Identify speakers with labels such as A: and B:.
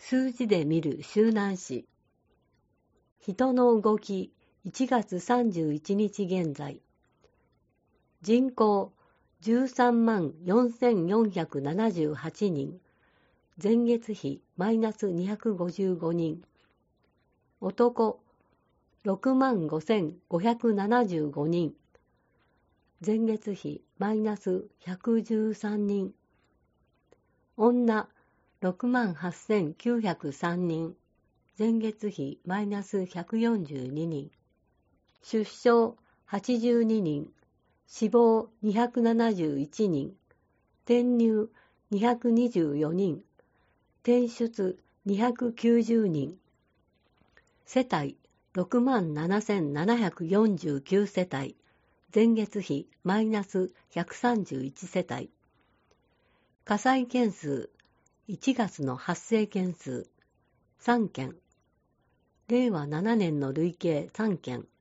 A: 数字で見る周南市。人の動き1月31日現在。人口13万4478人。前月比マイナス255人。男6万5575人。前月比マイナス113人。女6万8903人。前月比マイナス142人。出生82人。死亡271人。転入224人。転出290人。世帯6万7749世帯。前月比マイナス131世帯。火災件数1月の発生件数3件。令和7年の累計3件。